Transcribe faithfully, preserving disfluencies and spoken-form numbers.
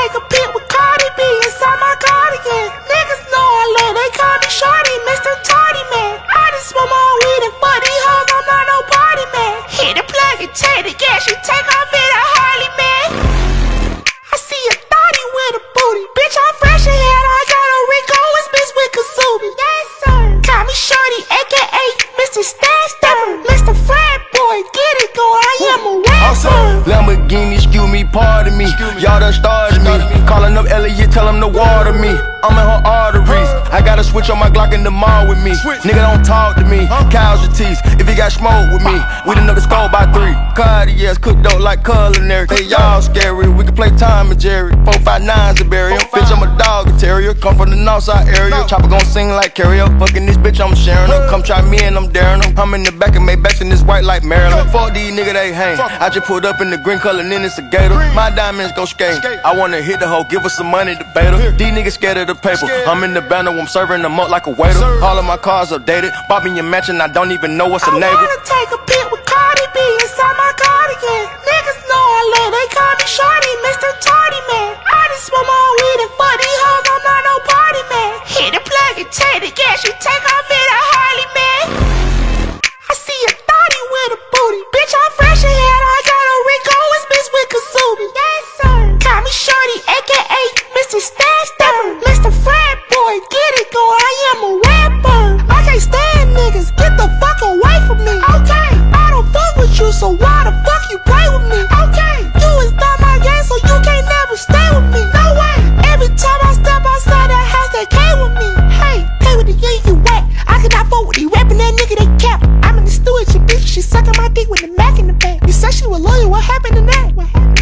take a pic with Cardi B inside my cardigan. Niggas know I love, they call me Shorty, Mister Tardy Man. I just smoke my weed and fuck these hoes, I'm not no party man. Hit the plug and take the gas, you take off in a Harley man. I see a thotty with a booty, bitch I'm fresh ahead, I got a Rico, it's bitch with Kasubi. Yes sir, call me Shorty, aka Mister Stash Stepper, Mister Frat Boy, get it going, I am a rapper. Lamborghini, excuse me, pardon me. Y'all done started me. Calling up Elliot, tell him to water me. I'm in her arteries. I got a switch on my Glock in the mall with me. Nigga don't talk to me. Casualties, if you got smoke with me. We done know the score by three. Cartiers, cooked up like culinary. They y'all scary. We can play Tom and Jerry. Four five nines a barrier. Bitch, I'm a dog, a terrier. Come from the Northside area. Chopper gon' sing like karaoke. Fucking this bitch, I'm sharing her. Come try me and I'm daring them. I'm in the back of Maybachs and this white like Maryland. Fuck these nigga, they hang. I just pulled up in the green color and then it's a gator. My diamonds go skate. I wanna hit the hoe, give her some money to bait her. These niggas scared of the paper. I'm in the banner, I'm serving them up like a waiter. All of my cars updated. Bought me a mansion, I don't even know what's a neighbor. I wanna take a pic with Cardi B inside my cardigan. Niggas know I love, they call me Shorty, Mister Tardy Man. I just smoke my weed and fuck these hoes, I'm not no party man. Hit the plug and take the gas, you take off in a Harley man. I see a thotty with a booty, bitch I'm fresh ahead, I got a Rico, it's bitch with Kasubi. Yes sir, call me Shorty, aka Mister Stash Stepper, Mister Frat Boy, get it going, I am a rapper. I can't stand niggas, get the fuck away from me. Okay, I don't fuck with you, so why the fuck you play with me? Okay, you is not my gang, so you can't never stay with me. No way, every time I step outside that house, they came with me. Hey, play with the young, you whack. I cannot fuck with these rapping that nigga, they cap. I'm in the stew with your bitch, she sucking my dick with the Mac in the back. You said she was loyal, what happened to that? What happened?